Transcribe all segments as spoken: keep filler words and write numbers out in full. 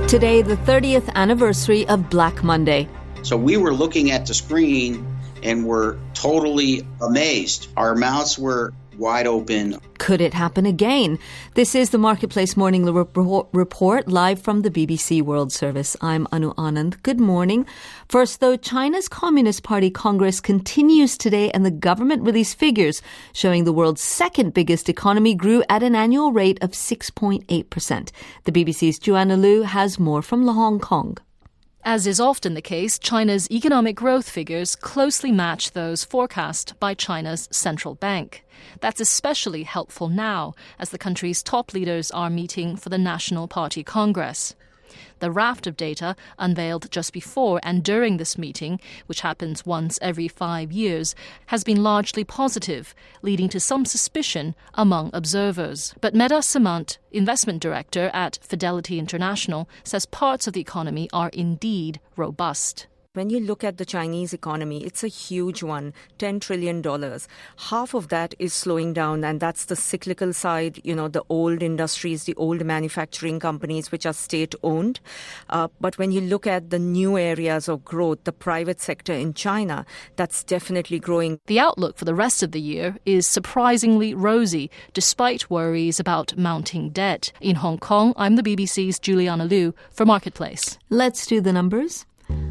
Today, the thirtieth anniversary of Black Monday. So we were looking at the screen and were totally amazed. Our mouths were wide open. Could it happen again? This is the Marketplace Morning Report live from the B B C World Service. I'm Anu Anand. Good morning. First, though, China's Communist Party Congress continues today, and the government released figures showing the world's second biggest economy grew at an annual rate of six point eight percent. The B B C's Joanna Liu has more from Hong Kong. As is often the case, China's economic growth figures closely match those forecast by China's central bank. That's especially helpful now, as the country's top leaders are meeting for the National Party Congress. The raft of data unveiled just before and during this meeting, which happens once every five years, has been largely positive, leading to some suspicion among observers. But Medha Samant, investment director at Fidelity International, says parts of the economy are indeed robust. When you look at the Chinese economy, it's a huge one, ten trillion dollars. Half of that is slowing down, and that's the cyclical side, you know, the old industries, the old manufacturing companies, which are state-owned. Uh, but when you look at the new areas of growth, the private sector in China, that's definitely growing. The outlook for the rest of the year is surprisingly rosy, despite worries about mounting debt. In Hong Kong, I'm the B B C's Juliana Liu for Marketplace. Let's do the numbers.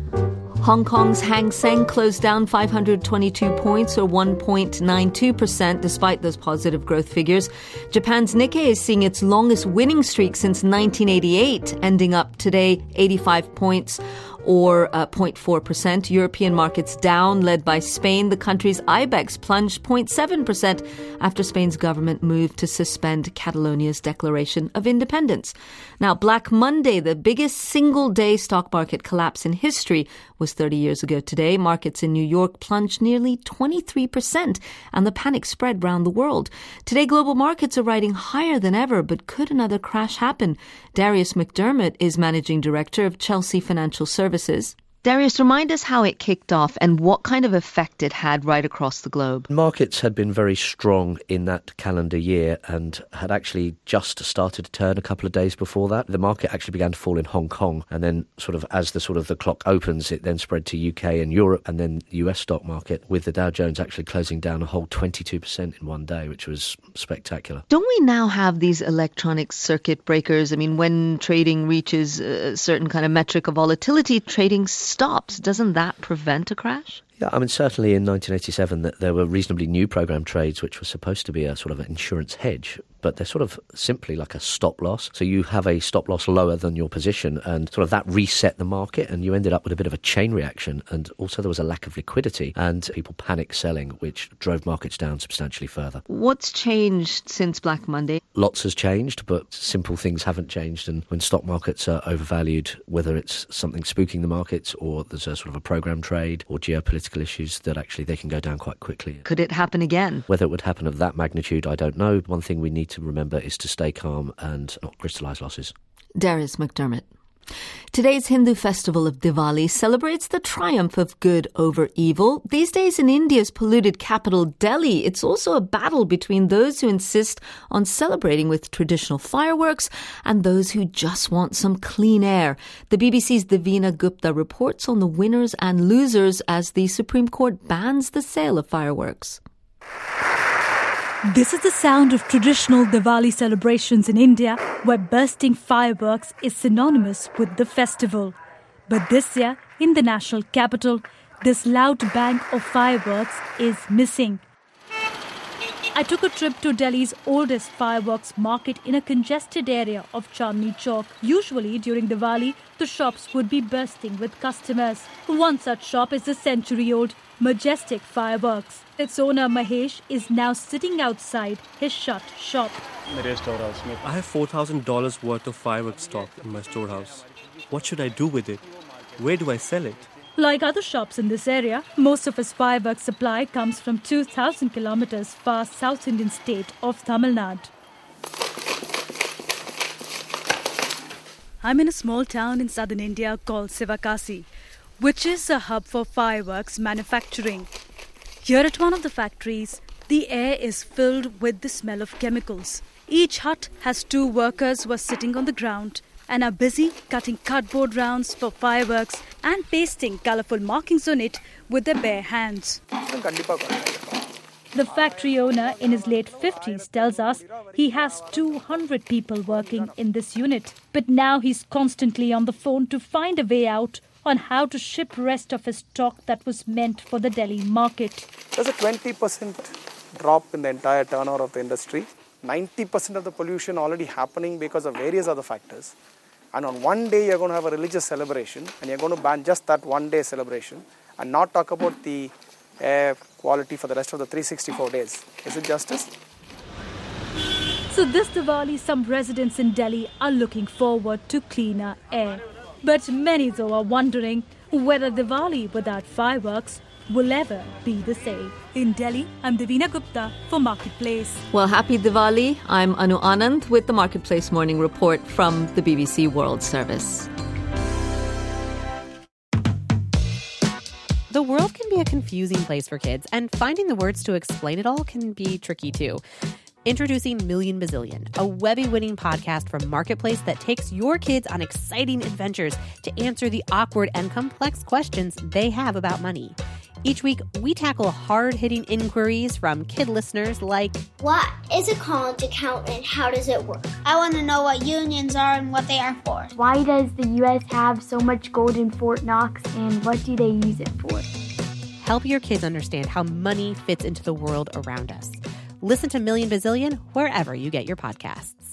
Hong Kong's Hang Seng closed down five hundred twenty-two points, or one point nine two percent, despite those positive growth figures. Japan's Nikkei is seeing its longest winning streak since nineteen eighty-eight, ending up today eighty-five points, or uh, zero point four percent. European markets down, led by Spain. The country's I BEX plunged zero point seven percent after Spain's government moved to suspend Catalonia's declaration of independence. Now, Black Monday, the biggest single-day stock market collapse in history, was thirty years ago today. Markets in New York plunged nearly twenty-three percent, and the panic spread around the world. Today, global markets are riding higher than ever, but could another crash happen? Darius McDermott is Managing Director of Chelsea Financial Services. Darius, remind us how it kicked off and what kind of effect it had right across the globe. Markets had been very strong in that calendar year and had actually just started to turn a couple of days before that. The market actually began to fall in Hong Kong, and then sort of as the sort of the clock opens, it then spread to U K and Europe, and then the U S stock market, with the Dow Jones actually closing down a whole twenty-two percent in one day, which was spectacular. Don't we now have these electronic circuit breakers? I mean, when trading reaches a certain kind of metric of volatility, trading stops. Doesn't that prevent a crash? Yeah, I mean, certainly in nineteen eighty-seven that there were reasonably new program trades which were supposed to be a sort of an insurance hedge, but they're sort of simply like a stop loss. So you have a stop loss lower than your position, and sort of that reset the market, and you ended up with a bit of a chain reaction. And also there was a lack of liquidity, and people panic selling, which drove markets down substantially further. What's changed since Black Monday? Lots has changed, but simple things haven't changed. And when stock markets are overvalued, whether it's something spooking the markets or there's a sort of a program trade or geopolitical issues, that actually they can go down quite quickly. Could it happen again? Whether it would happen of that magnitude, I don't know. One thing we need to remember is to stay calm and not crystallise losses. Darius McDermott. Today's Hindu festival of Diwali celebrates the triumph of good over evil. These days in India's polluted capital, Delhi, it's also a battle between those who insist on celebrating with traditional fireworks and those who just want some clean air. The B B C's Davina Gupta reports on the winners and losers as the Supreme Court bans the sale of fireworks. This is the sound of traditional Diwali celebrations in India, where bursting fireworks is synonymous with the festival. But this year, in the national capital, this loud bang of fireworks is missing. I took a trip to Delhi's oldest fireworks market in a congested area of Chandni Chowk. Usually during Diwali, the shops would be bursting with customers. One such shop is the century-old Majestic Fireworks. Its owner Mahesh is now sitting outside his shut shop. I have four thousand dollars worth of fireworks stock in my storehouse. What should I do with it? Where do I sell it? Like other shops in this area, most of his fireworks supply comes from two thousand kilometers far South Indian state of Tamil Nadu. I'm in a small town in southern India called Sivakasi, which is a hub for fireworks manufacturing. Here at one of the factories, the air is filled with the smell of chemicals. Each hut has two workers who are sitting on the ground and are busy cutting cardboard rounds for fireworks and pasting colourful markings on it with their bare hands. The factory owner in his late fifties tells us he has two hundred people working in this unit. But now he's constantly on the phone to find a way out on how to ship rest of his stock that was meant for the Delhi market. There's a twenty percent drop in the entire turnover of the industry. ninety percent of the pollution already happening because of various other factors. And on one day you're going to have a religious celebration and you're going to ban just that one day celebration and not talk about the air quality for the rest of the three hundred sixty-four days. Is it justice? So this Diwali, some residents in Delhi are looking forward to cleaner air. But many though are wondering whether Diwali without fireworks will ever be the same. In Delhi, I'm Davina Gupta for Marketplace. Well, happy Diwali. I'm Anu Anand with the Marketplace Morning Report from the B B C World Service. The world can be a confusing place for kids, and finding the words to explain it all can be tricky too. Introducing Million Bazillion, a Webby-winning podcast from Marketplace that takes your kids on exciting adventures to answer the awkward and complex questions they have about money. Each week, we tackle hard-hitting inquiries from kid listeners like, what is a college account and how does it work? I want to know what unions are and what they are for. Why does the U S have so much gold in Fort Knox and what do they use it for? Help your kids understand how money fits into the world around us. Listen to Million Bazillion wherever you get your podcasts.